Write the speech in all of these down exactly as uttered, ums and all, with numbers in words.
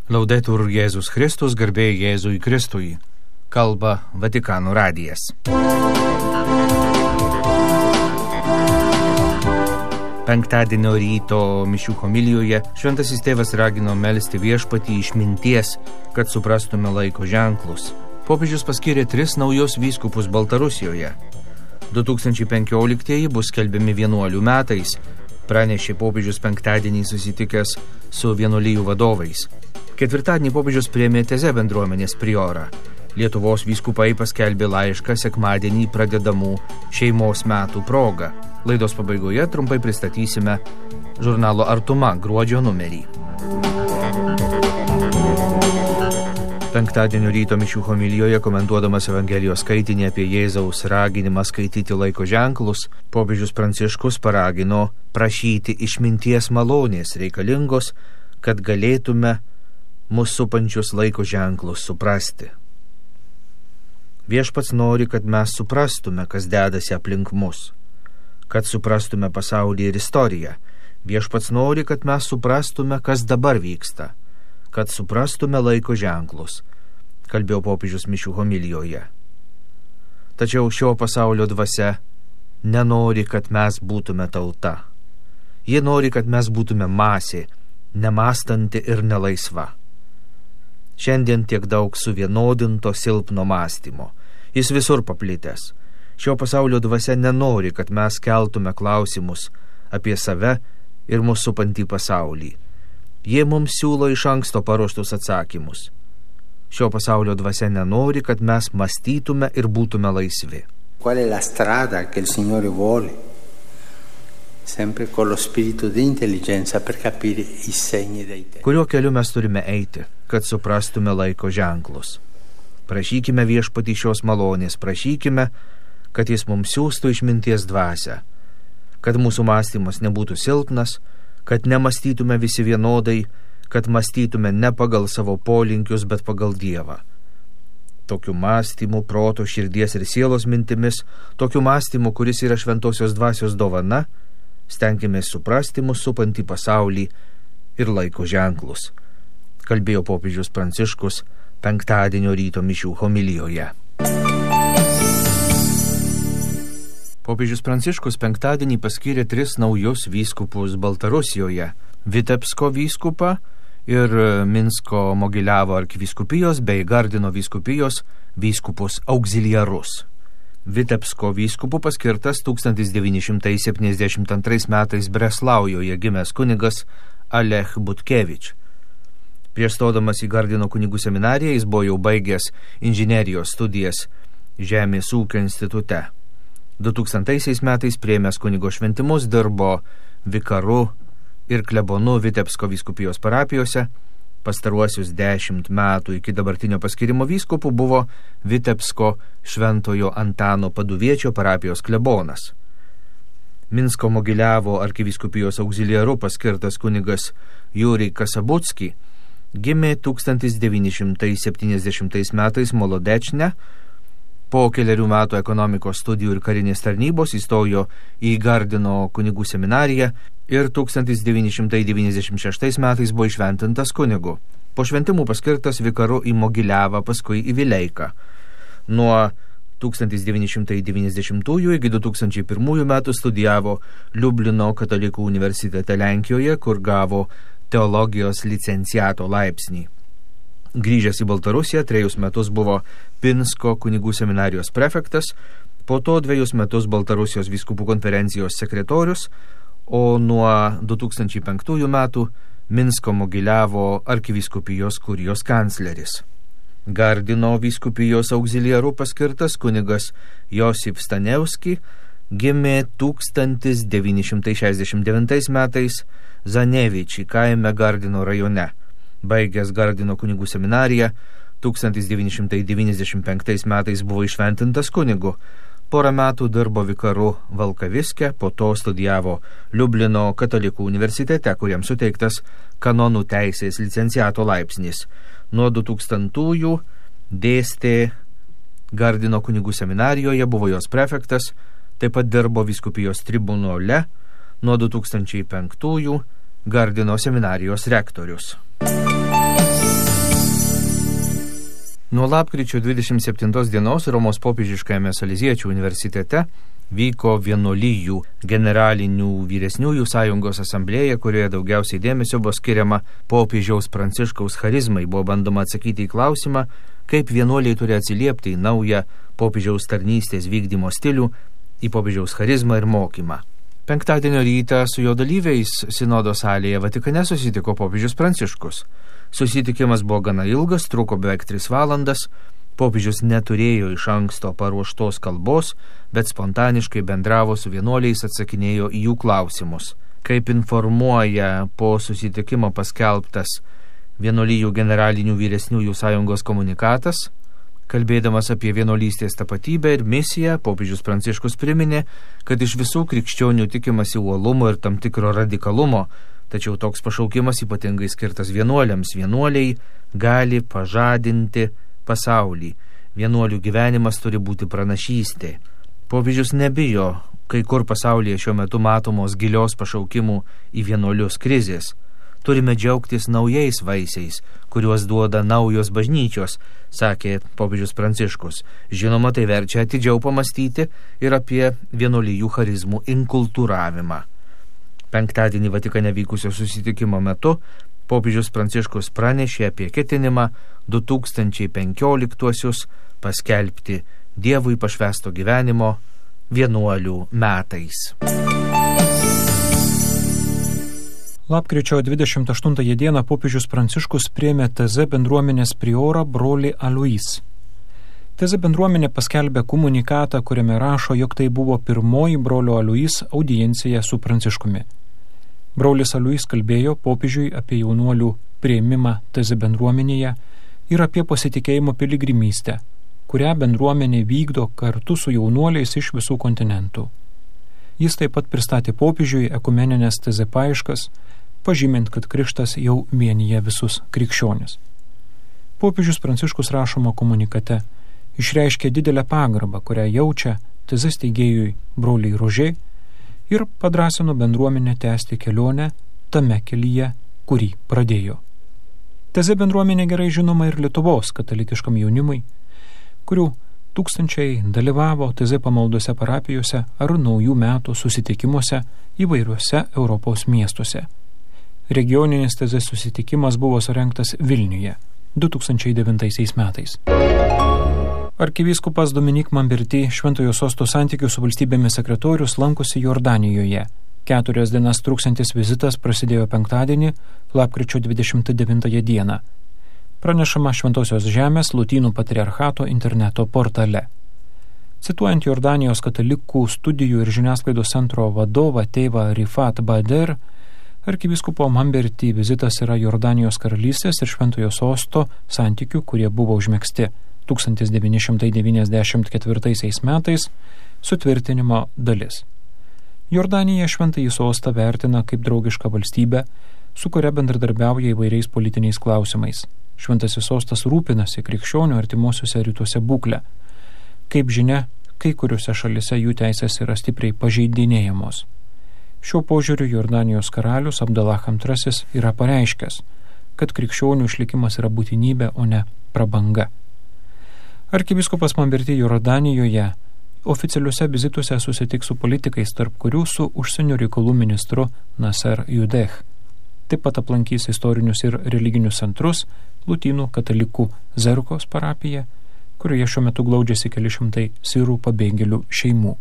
Laudetur Jėzus Kristus, garbė Jėzui Kristui. Kalba Vatikano radijas. Penktadienio ryto mišių homilijoje šventasis tėvas ragino melsti viešpatį išminties, kad suprastume laiko ženklus. Popiežius paskyrė tris naujus vyskupus Baltarusijoje. du tūkstančiai penkioliktieji bus skelbiami vienuolių metais, pranešė popiežius penktadienį susitikęs su vienuolijų vadovais. Ketvirtadienį popiežius priėmė Teze bendruomenės priorą. Lietuvos vyskupai paskelbė laišką sekmadienį pradedamų šeimos metų proga. Laidos pabaigoje trumpai pristatysime žurnalo Artuma gruodžio numerį. Penktadienio ryto mišių homilijoje, komentuodamas Evangelijos skaitinį apie Jėzaus raginimą skaityti laiko ženklus, popiežius Pranciškus paragino prašyti išminties malonės reikalingos, kad galėtume mūsų supančius laiko ženklus suprasti. Viešpats nori, kad mes suprastume, kas dedasi aplink mus, kad suprastume pasaulį ir istoriją. Viešpats nori, kad mes suprastume, kas dabar vyksta, kad suprastume laiko ženklus, kalbėjo popiežius mišių homilijoje. Tačiau šio pasaulio dvasia nenori, kad mes būtume tauta. Jie nori, kad mes būtume masė, nemąstanti ir nelaisva. Šiandien tiek daug suvienodinto silpno mąstymo. Jis visur paplitęs. Šio pasaulio dvasia nenori, kad mes keltume klausimus apie save ir mūsų supantį pasaulį. Jie mums siūlo iš anksto paruoštus atsakymus. Šio pasaulio dvasia nenori, kad mes mąstytume ir būtume laisvi. Qual è la strada che il Signore vuole? Sempre con lo spirito di intelligenza per capire i segni dei tempi. Kuriuo keliu mes turime eiti, kad suprastume laiko ženklus? Prašykime viešpatį šios malonės, prašykime, kad jis mums siūstų išminties dvasią, kad mūsų mąstymas nebūtų silpnas, kad nemąstytume visi vienodai, kad mąstytume ne pagal savo polinkius, bet pagal Dievą. Tokiu mąstymu, proto, širdies ir sielos mintimis, tokiu mąstymu, kuris yra šventosios dvasios dovana, stenkime suprasti mūsų supantį pasaulį ir laiko ženklus, kalbėjo popiežius Pranciškus penktadienio ryto mišių homilijoje. Popiežius Pranciškus penktadienį paskyrė tris naujus vyskupus Baltarusijoje – Vitebsko vyskupą ir Minsko Mogiliavo arkivyskupijos bei Gardino vyskupijos vyskupus auxiliarus. Vitebsko vyskupu paskirtas tūkstantis devyni šimtai septyniasdešimt antrais metais Breslaujoje gimęs kunigas Alech Butkevič. Prieš stodamas į Gardino kunigų seminariją jis buvo jau baigęs inžinerijos studijas Žemės ūkio institute. du tūkstantaisiais metais priėmęs kunigo šventimus dirbo vikaru ir klebonu Vitebsko vyskupijos parapijose. Pastaruosius dešimt metų iki dabartinio paskirimo vyskupu buvo Vitebsko šventojo Antano Paduviečio parapijos klebonas. Minsko Mogiliavo arkivyskupijos auxiliaru paskirtas kunigas Jurij Kasabutski gimė tūkstantis devyni šimtai septyniasdešimtais metais Molodečne. Po keliarių metų ekonomikos studijų ir karinės tarnybos įstojo į Gardino kunigų seminariją ir tūkstantis devyni šimtai devyniasdešimt šeštais metais buvo išventintas kunigu. Po šventimų paskirtas vikaru į Mogiliavą, paskui į Vileiką. Nuo tūkstantis devyni šimtai devyniasdešimtųjų iki du tūkstančiai pirmųjų metų studijavo Liublino katalikų universitete Lenkijoje, kur gavo teologijos licenciato laipsnį. Grįžęs į Baltarusiją, trejus metus buvo Pinsko kunigų seminarijos prefektas, po to dviejus metus Baltarusijos vyskupų konferencijos sekretorius, o nuo du tūkstančiai penktųjų metų Minsko Mogiliavo arkivyskupijos kurijos kancleris. Gardino vyskupijos auxiliaru paskirtas kunigas Josif Stanevski gimė tūkstantis devyni šimtai šešiasdešimt devintais metais Zaneviči kaime Gardino rajone. Baigęs Gardino kunigų seminariją, tūkstantis devyni šimtai devyniasdešimt penktais metais buvo išventintas kunigu. Porą metų dirbo vikaru Valkaviske, po to studijavo Liublino katalikų universitete, kuriam suteiktas kanonų teisės licenciato laipsnis. Nuo du tūkstantųjų dėstė Gardino kunigų seminarijoje, buvo jos prefektas, taip pat dirbo vyskupijos tribunole, nuo du tūkstančiai penktųjų Gardino seminarijos rektorius. Nuo lapkričio dvidešimt septintos dienos Romos popiežiškajame Saleziečių universitete vyko vienuolijų generalinių vyresniųjų sąjungos asamblėja, kurioje daugiausiai dėmesio buvo skiriama popiežiaus Pranciškaus charizmai. Buvo bandoma atsakyti į klausimą, kaip vienuoliai turi atsiliepti į naują popiežiaus tarnystės vykdymo stilių, į popiežiaus charizmą ir mokymą. Penktadienio rytą su jo dalyviais sinodo salėje Vatikane susitiko popiežius Pranciškus. Susitikimas buvo gana ilgas, truko beveik tris valandas. Popiežius neturėjo iš anksto paruoštos kalbos, bet spontaniškai bendravo su vienuoliais, atsakinėjo į jų klausimus. Kaip informuoja po susitikimo paskelbtas vienuolijų generalinių vyresniųjų sąjungos komunikatas, kalbėdamas apie vienuolystės tapatybę ir misiją, popiežius Pranciškus priminė, kad iš visų krikščionių tikimasi uolumo ir tam tikro radikalumo, tačiau toks pašaukimas ypatingai skirtas vienuoliams. Vienuoliai gali pažadinti pasaulį. Vienuolių gyvenimas turi būti pranašystė. Popiežius nebijo kai kur pasaulyje šiuo metu matomos gilios pašaukimų į vienuolius krizės. Turime džiaugtis naujais vaisiais, kuriuos duoda naujos bažnyčios, sakė popiežius Pranciškus. Žinoma, tai verčia atidžiau pamastyti ir apie vienuolijų charizmų inkultūravimą. Penktadienį Vatikane vykusio susitikimo metu popiežius Pranciškus pranešė apie ketinimą du tūkstančiai penkioliktuosius paskelbti Dievui pašvęsto gyvenimo vienuolių metais. Lapkričio dvidešimt aštuntąją dieną popiežius Pranciškus priėmė T Z bendruomenės priorą brolį Alois. T Z bendruomenė paskelbė komunikatą, kuriame rašo, jog tai buvo pirmoji brolio Alois audiencija su Pranciškumi. Brolis Alois kalbėjo popiežiui apie jaunuolių priėmimą T Z bendruomenėje ir apie pasitikėjimo piligrimystę, kurią bendruomenė vykdo kartu su jaunuoliais iš visų kontinentų. Jis taip pat pristatė popiežiui ekumeninės T Z paieškas, pažymint, kad krikštas jau vienyje visus krikščionis. Popiežius Pranciškus rašoma komunikate išreiškė didelę pagarbą, kurią jaučia T Z steigėjui broliai Rožė ir padrąsino bendruomenę tęsti kelionę tame kelyje, kurį pradėjo. T Z bendruomenė gerai žinoma ir Lietuvos katalikiškam jaunimui, kurių tūkstančiai dalyvavo T Z pamaldose parapijose ar naujų metų susitikimuose įvairiuose Europos miestuose. Regioninis T Z susitikimas buvo surengtas Vilniuje du tūkstančiai devintaisiais metais. Arkivyskupas Dominik Mamberti, Šventojo Sosto santykių su valstybėmis sekretorius, lankosi Jordanijoje. Keturias dienas truksiantis vizitas prasidėjo penktadienį, lapkričio dvidešimt devintąją dieną. Pranešama Šventosios žemės Lotynų patriarchato interneto portale. Cituojant Jordanijos katalikų studijų ir žiniasklaidos centro vadovą tėvą Rifat Bader, arkivyskupo Mamberti vizitas yra Jordanijos karalystės ir Šventojo Sosto santykių, kurie buvo užmegzti tūkstantis devyni šimtai devyniasdešimt ketvirtaisiais metais, sutvirtinimo dalis. Jordanija Šventąjį Sostą vertina kaip draugišką valstybę, su kuria bendradarbiauja įvairiais politiniais klausimais. Šventasis Sostas rūpinasi krikščionių artimuosiuose rytuose būklę. Kaip žinia, kai kuriuose šalise jų teisės yra stipriai pažeidinėjamos. Šiuo požiūriu Jordanijos karalius Abdalah antrasis yra pareiškęs, kad krikščionių išlikimas yra būtinybė, o ne prabanga. Arkivyskupas Mamberti Jordanijoje oficialiuose vizituose susitiks su politikais, tarp kurių su užsienio reikalų ministru Nasser Judeh. Taip pat aplankys istorinius ir religinius centrus, Lotynų katalikų Zerkos parapiją, kurioje šiuo metu glaudžiasi keli šimtai sirų pabėgėlių šeimų.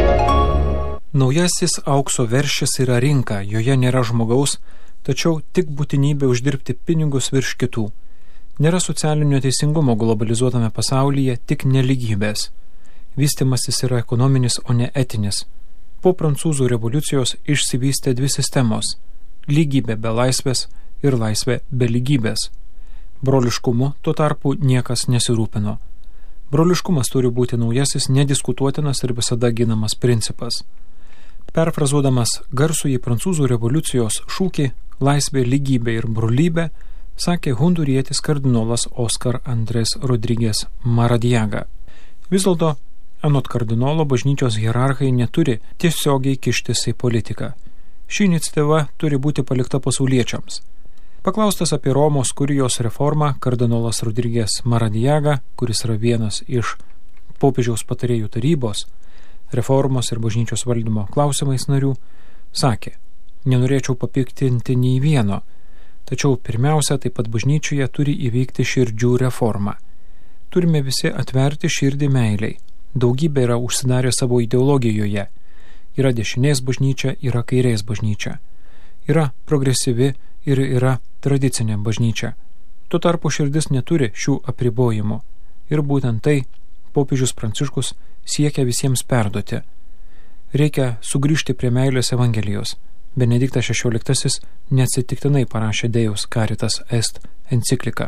Naujasis aukso veršis yra rinka, joje nėra žmogaus, tačiau tik būtinybė uždirbti pinigus virš kitų. Nėra socialinio teisingumo globalizuotame pasaulyje, tik nelygybės. Vystimasis yra ekonominis, o ne etinis. Po prancūzų revoliucijos išsivystė dvi sistemos – lygybė be laisvės ir laisvė be lygybės. Broliškumu tuo tarpu niekas nesirūpino. Broliškumas turi būti naujasis, nediskutuotinas ir visada ginamas principas. Perfrazuodamas garsųjį prancūzų revoliucijos šūkį laisvė, lygybė ir brolybė, sakė hondurietis kardinolas Oskar Andrés Rodriguez Maradiaga. Vis dėlto, anot kardinolo, bažnyčios hierarchai neturi tiesiogiai kištis į politiką. Ši iniciatyva turi būti palikta pasauliečiams. Paklaustas apie Romos kurijos reformą, kardinolas Rodrigues Maradiaga, kuris yra vienas iš popiežiaus patarėjų tarybos, reformos ir bažnyčios valdymo klausimais narių, sakė: nenorėčiau papiktinti nei vieno, tačiau pirmiausia, taip pat bažnyčioje turi įveikti širdžių reformą. Turime visi atverti širdį meiliai. Daugybė yra užsidarę savo ideologijoje. Yra dešinės bažnyčia, yra kairės bažnyčia. Yra progresyvi ir yra tradicinė bažnyčia. Tuo tarpu širdis neturi šių apribojimų. Ir būtent tai popiežius Pranciškus siekia visiems perduoti. Reikia sugrįžti prie meilės evangelijos. Benediktas šešioliktasis neatsitiktinai parašė Deus Caritas Est encikliką.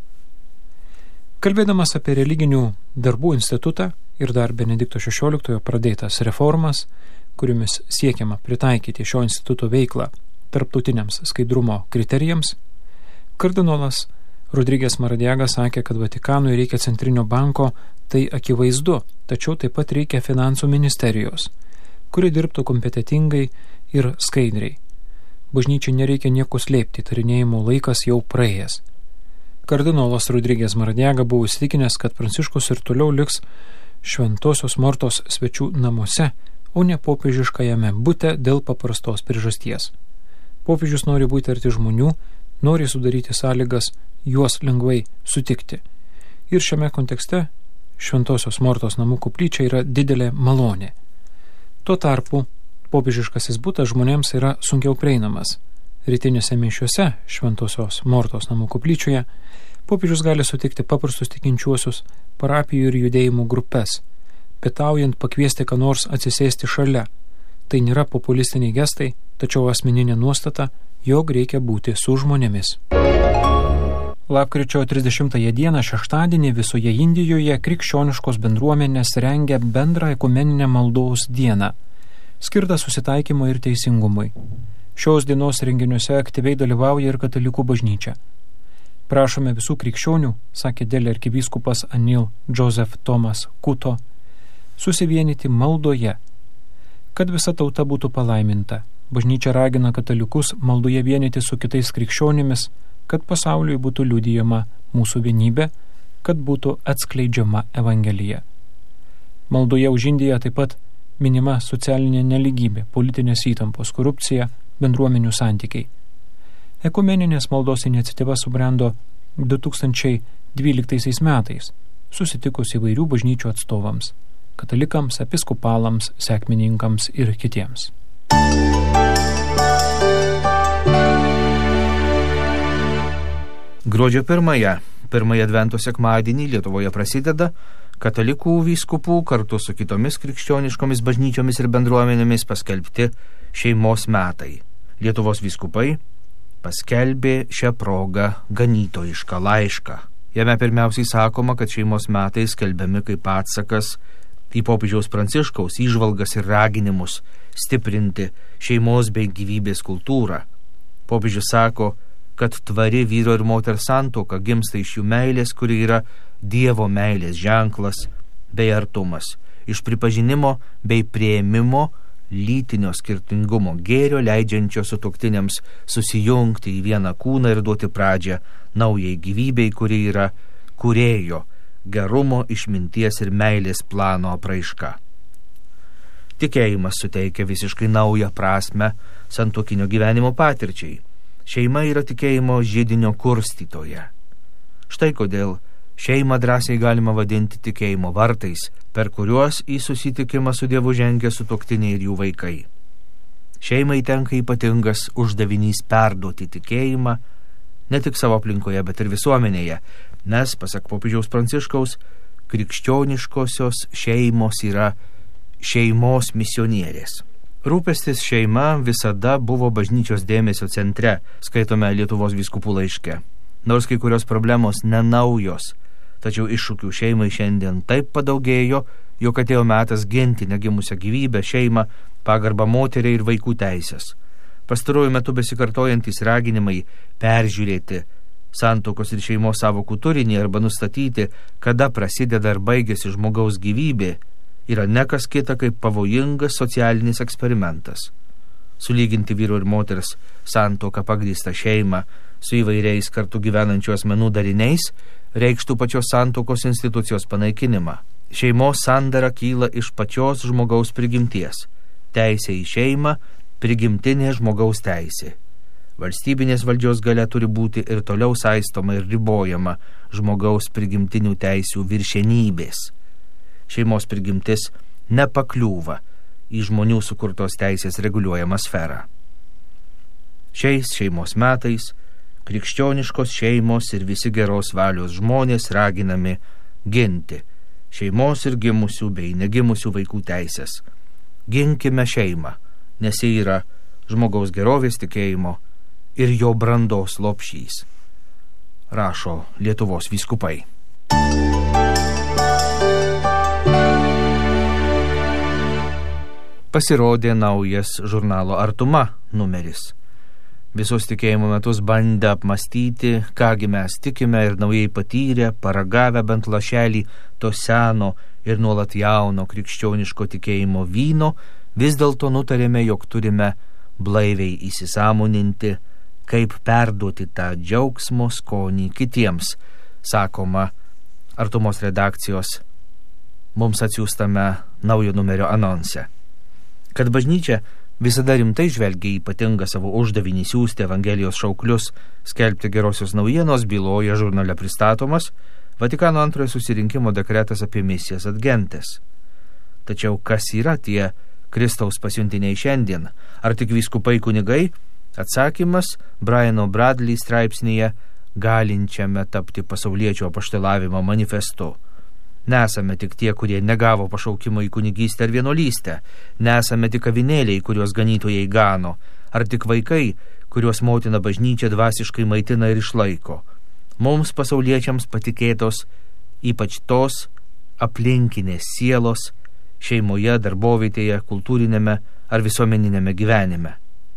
Kalbėdamas apie religinių darbų institutą ir dar Benedikto šešioliktojo pradėtas reformas, kuriomis siekiama pritaikyti šio instituto veiklą tarptautiniams skaidrumo kriterijams, kardinolas Rodrigues Maradiaga sakė, kad Vatikanui reikia centrinio banko, tai akivaizdu, tačiau taip pat reikia finansų ministerijos, kuri dirbtų kompetentingai ir skaidriai. Bažnyčiai nereikia nieko slėpti, tarinėjimo laikas jau praėjęs. Kardinolas Rodrigues Maradiaga buvo įsitikinęs, kad Pranciškus ir toliau liks Šventosios Mortos svečių namuose, o ne popiežiškajame bute dėl paprastos priežasties. Popiežius nori būti arti žmonių, nori sudaryti sąlygas juos lengvai sutikti. Ir šiame kontekste Šventosios Mortos namų koplyčia yra didelė malonė. Tuo tarpu popiežiškasis butas žmonėms yra sunkiau prieinamas. Rytinėse mišiuose Šventosios Mortos namų koplyčioje popiežius gali sutikti paprastus tikinčiuosius, parapijų ir judėjimų grupes, pietaujant pakviesti ką nors atsisėsti šalia. Tai nėra populistiniai gestai, tačiau asmeninė nuostata, jog reikia būti su žmonėmis. Lapkričio trisdešimtąją dieną šeštadienį visoje Indijoje krikščioniškos bendruomenės rengia bendrą ekumeninę maldos dieną, skirtą susitaikymo ir teisingumui. Šios dienos renginiuose aktyviai dalyvauja ir katalikų bažnyčia. Prašome visų krikščionių, sakė Delio arkivyskupas Anil Joseph Thomas Kuto, susivienyti maldoje, kad visa tauta būtų palaiminta. Bažnyčia ragina katalikus maldoje vienyti su kitais krikščionimis, kad pasauliui būtų liudijama mūsų vienybė, kad būtų atskleidžiama Evangelija. Maldoje už Indiją taip pat minima socialinė neligybė, politinės įtampos, korupcija, bendruomenių santykiai. Ekumeninės maldos iniciatyva subrendo du tūkstančiai dvyliktaisiais metais, susitikus įvairių bažnyčių atstovams, katalikams, episkopalams, sekmininkams ir kitiems. Gruodžio pirmąją, pirmąją Advento sekmadienį Lietuvoje prasideda katalikų vyskupų kartu su kitomis krikščioniškomis bažnyčiomis ir bendruomenėmis paskelbti šeimos metai. Lietuvos vyskupai paskelbė šią progą ganytojišką laišką. Jame pirmiausiai sakoma, kad šeimos metai skelbiami kaip atsakas į popiežiaus Pranciškaus įžvalgas ir raginimus stiprinti šeimos bei gyvybės kultūrą. Popiežius sako, kad tvari vyro ir moters santuoka gimsta iš jų meilės, kuri yra Dievo meilės ženklas bei artumas, iš pripažinimo bei priėmimo lytinio skirtingumo gėrio, leidžiančio sutuoktiniams susijungti į vieną kūną ir duoti pradžią naujai gyvybei, kuri yra kūrėjo, gerumo, išminties ir meilės plano apraiška. Tikėjimas suteikia visiškai naują prasmę santuokinio gyvenimo patirčiai. Šeima yra tikėjimo židinio kurstytoja. Štai kodėl šeimą drąsiai galima vadinti tikėjimo vartais, per kuriuos į susitikimą su Dievu žengia sutuoktiniai ir jų vaikai. Šeimai tenka ypatingas uždavinys perduoti tikėjimą ne tik savo aplinkoje, bet ir visuomenėje, nes, pasak popiežiaus Pranciškaus, krikščioniškosios šeimos yra šeimos misionierės. Rūpestis šeima visada buvo bažnyčios dėmesio centre, skaitome Lietuvos vyskupų laiške. Nors kai kurios problemos nenaujos, tačiau iššūkių šeimai šiandien taip padaugėjo, jog atėjo metas ginti negimusią gyvybę, šeimą, pagarbą moteriai ir vaikų teisės. Pastaruoju metu besikartojantys raginimai peržiūrėti santuokos ir šeimos sąvokų turinį arba nustatyti, kada prasideda ir baigėsi žmogaus gyvybė, yra nekas kita kaip pavojingas socialinis eksperimentas. sulyginti vyro ir moters santuoką pagrįstą šeimą su įvairiais kartu gyvenančių asmenų dariniais, reikštų pačios santuokos institucijos panaikinimą. Šeimos sandara kyla iš pačios žmogaus prigimties. Teisė į šeimą – prigimtinė žmogaus teisė. Valstybinės valdžios galia turi būti ir toliau saistoma ir ribojama žmogaus prigimtinių teisių viršenybės. Šeimos prigimtis nepakliūva į žmonių sukurtos teisės reguliuojamą sferą. Šiais šeimos metais krikščioniškos šeimos ir visi geros valios žmonės raginami ginti šeimos ir gimusių bei negimusių vaikų teisės. Ginkime šeimą, nes ji yra žmogaus gerovės tikėjimo ir jo brandos lopšys, rašo Lietuvos vyskupai. Pasirodė naujas žurnalo Artuma numeris. Visus tikėjimo metus bandę apmastyti, kągi mes tikime ir naujai patyrę, paragavę bent lašelį to seno ir nuolat jauno krikščioniško tikėjimo vyno, vis dėlto nutarėme, jog turime blaiviai įsisąmoninti, kaip perduoti tą džiaugsmo skonį kitiems, sakoma Artumos redakcijos mums atsiųstame naujo numerio anonse. Kad bažnyčia visada rimtai žvelgia ypatingą savo uždavinį siųsti Evangelijos šauklius, skelbti gerosios naujienos, byloja žurnale pristatomas Vatikano antrojo susirinkimo dekretas apie misijas ad gentes. Tačiau kas yra tie Kristaus pasiuntiniai šiandien? Ar tik vyskupai kunigai? Atsakymas Briano Bradley straipsnyje galinčiame tapti pasauliečio apaštalavimo manifestu. Nesame tik tie, kurie negavo pašaukimo į kunigystę ar vienuolystę. Nesame tik avinėliai, kuriuos ganytojai gano. Ar tik vaikai, kuriuos motina bažnyčia dvasiškai maitina ir išlaiko. Mums pasauliečiams patikėtos ypač tos aplinkinės sielos šeimoje, darbovietėje, kultūrinėme ar visuomeninėme gyvenime.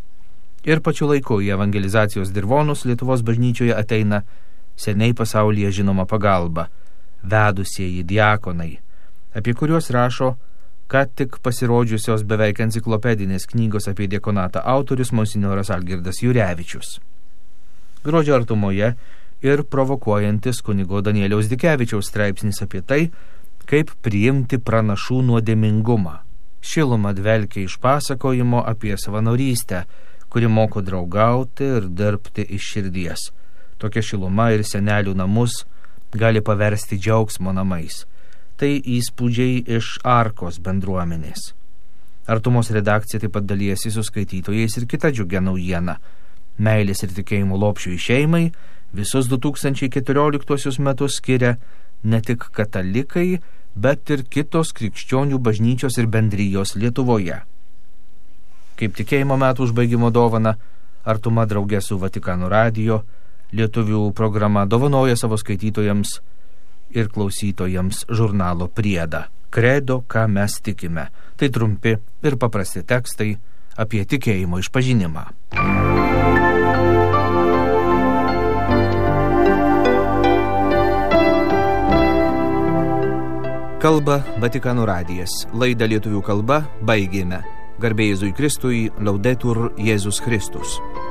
Ir pačiu laiku į evangelizacijos dirvonus Lietuvos bažnyčioje ateina seniai pasaulyje žinoma pagalba, vedusieji diakonai, apie kuriuos rašo ką tik pasirodžiusios beveik enciklopedinės knygos apie diakonatą autorius monsinjoras Algirdas Jurevičius. Gruodžio artumoje ir provokuojantis kunigo Danieliaus Dikevičiaus straipsnis apie tai, kaip priimti pranašų nuodėmingumą. Šiluma dvelkia iš pasakojimo apie savanorystę, kuri moko draugauti ir dirbti iš širdies. Tokia šiluma ir senelių namus gali paversti džiaugsmo namais. Tai įspūdžiai iš Arkos bendruomenės. Artumos redakcija taip pat dalijasi su skaitytojais ir kita džiugia naujiena. Meilės ir tikėjimo lopšių į šeimai visus du tūkstančiai keturioliktuosius metus skiria ne tik katalikai, bet ir kitos krikščionių bažnyčios ir bendrijos Lietuvoje. Kaip tikėjimo metų užbaigimo dovana, Artuma drauge su Vatikano radijo lietuvių programa dovanoja savo skaitytojams ir klausytojams žurnalo priedą. Kredo, ką mes tikime. Tai trumpi ir paprasti tekstai apie tikėjimo išpažinimą. Kalba Vatikano radijas. Laidą lietuvių kalba baigėme. Garbė Jėzui Kristui, Laudetur Jėzus Kristus.